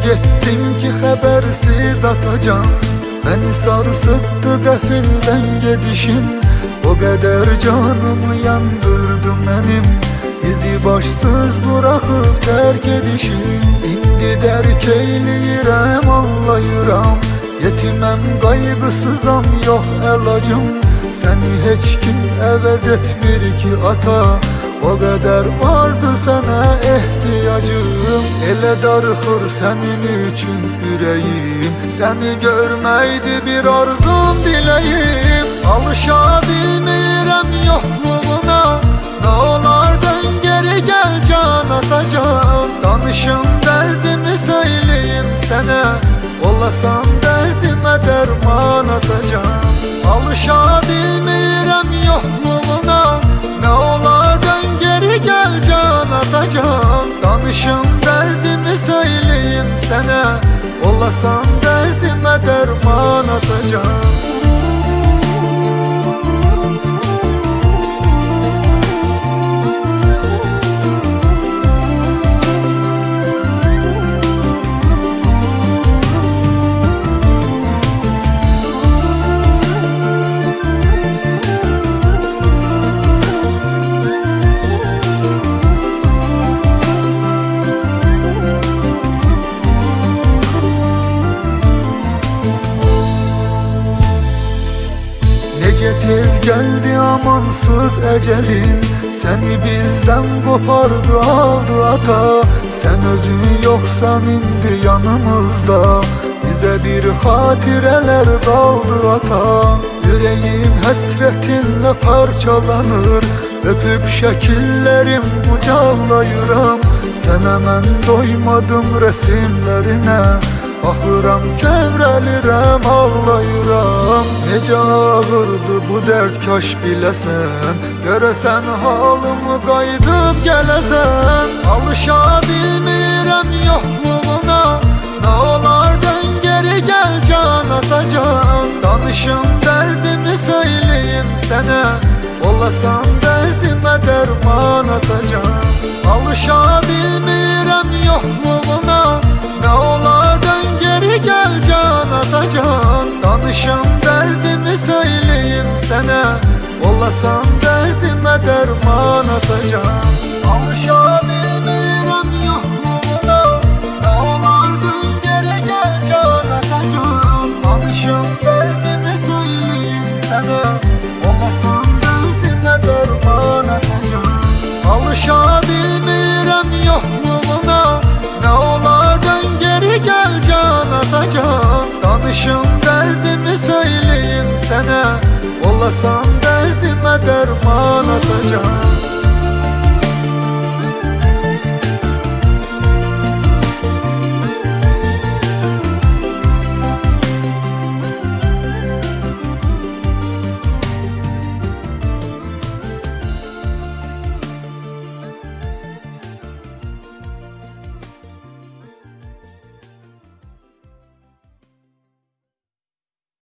gettin ki habersiz atacan. Beni sarsıttı gafilden gedişin, o kadar canımı yandırdı benim. Bizi başsız bırakıp terk edişin. İndi derk eyleyirem anlayıram, yetimem kaygısızam yok elacım. Seni hiç kim əvəz etmir ki ata, o kadar vardı sana ihtiyacım. Elə darıxır senin için yüreğim, seni görmeydi bir arzum dileğim. Alışa bilmirəm yokluğuna, ne olar dön geri gel can atacan. Danışım derdimi söyleyeyim sana, olasam derdime derman atacan. Alışa bilmirəm yokluğuna, ne olar dön geri gel can atacan. Danışım derdimi söyleyeyim sana, olasam derdime derman atacan. Nece tez geldi amansız ecelin, seni bizden kopardı aldı ata. Sen özün yoksan indi yanımızda, bize bir hatireler kaldı ata. Yüreğim hasretinle parçalanır, öpüp şekillerim ucallayıram. Sana ben doymadım resimlerine, baxıram kevrəlirəm, ağlayıram. Necə ağırdı bu dərd kaş biləsən, görəsən halımı qayıdıb gələsən. Alışa bilmirəm yoxluğuna, nə olar dön geri gəl can atacan. Danışım dərdimi söyleyeyim sənə, olasam dərdimə dərman atacan. Alışa bilmirəm yoxluğuna, nə olar dön geri gel can atacan. Danışım derdimi söyleyeyim sana, olasam derdime derman atacan. Alışa bilmirəm yoxluğuna, nə olar dön geri gel can atacan. Danışım derdimi söyleyeyim sana, olasam derdime derman atacan. Alışa bilmirəm yoxluğuna, nə olar dön geri gel can atacan. Danışım derdimi söyleyeyim sana, olasam derdime derman